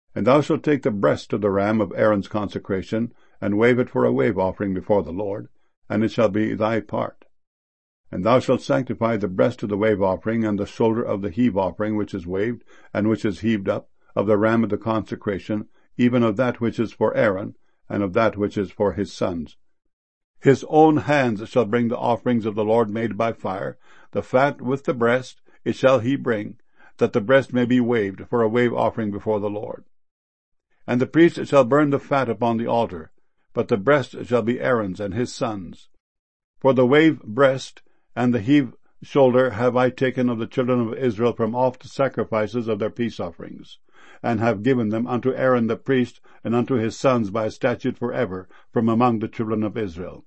And thou shalt take the breast of the ram of Aaron's consecration, and wave it for a wave offering before the Lord, and it shall be thy part. And thou shalt sanctify the breast of the wave offering, and the shoulder of the heave offering which is waved, and which is heaved up, of the ram of the consecration, even of that which is for Aaron, and of that which is for his sons. His own hands shall bring the offerings of the Lord made by fire, the fat with the breast, it shall he bring, that the breast may be waved for a wave offering before the Lord. And the priest shall burn the fat upon the altar, but the breast shall be Aaron's and his sons. For the wave breast and the heave shoulder have I taken of the children of Israel from off the sacrifices of their peace offerings, and have given them unto Aaron the priest, and unto his sons by a statute forever, from among the children of Israel.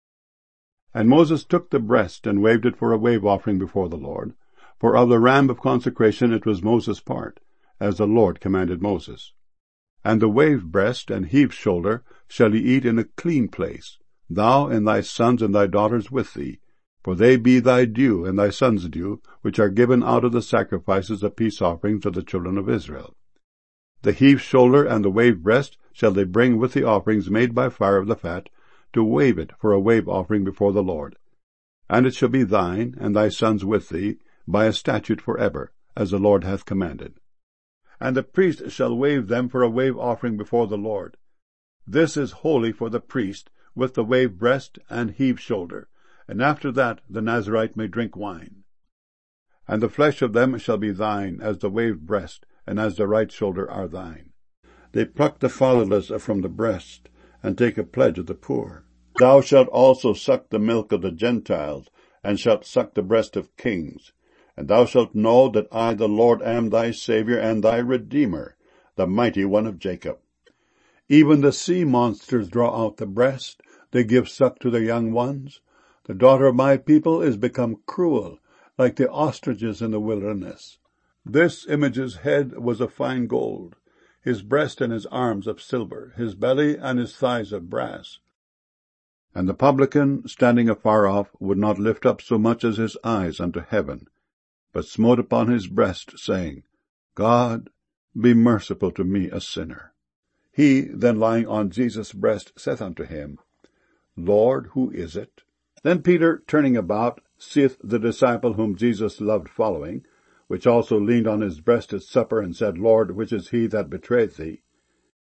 And Moses took the breast, and waved it for a wave offering before the Lord. For of the ram of consecration it was Moses' part, as the Lord commanded Moses. And the wave breast and heave shoulder shall ye eat in a clean place, thou and thy sons and thy daughters with thee, for they be thy due and thy sons' due, which are given out of the sacrifices of peace offerings of the children of Israel. The heave shoulder and the wave breast shall they bring with the offerings made by fire of the fat, to wave it for a wave offering before the Lord. And it shall be thine, and thy sons with thee, by a statute forever, as the Lord hath commanded. And the priest shall wave them for a wave offering before the Lord. This is holy for the priest, with the wave breast and heave shoulder, and after that the Nazarite may drink wine. And the flesh of them shall be thine, as the wave breast, and as the right shoulder are thine. They pluck the fatherless from the breast, and take a pledge of the poor. Thou shalt also suck the milk of the Gentiles, and shalt suck the breast of kings. And thou shalt know that I, the Lord, am thy Saviour and thy Redeemer, the mighty one of Jacob. Even the sea monsters draw out the breast, they give suck to their young ones. The daughter of my people is become cruel, like the ostriches in the wilderness. This image's head was of fine gold, his breast and his arms of silver, his belly and his thighs of brass. And the publican, standing afar off, would not lift up so much as his eyes unto heaven, but smote upon his breast, saying, God, be merciful to me, a sinner. He, then lying on Jesus' breast, saith unto him, Lord, who is it? Then Peter, turning about, seeth the disciple whom Jesus loved following, which also leaned on his breast at supper, and said, Lord, which is he that betrayeth thee?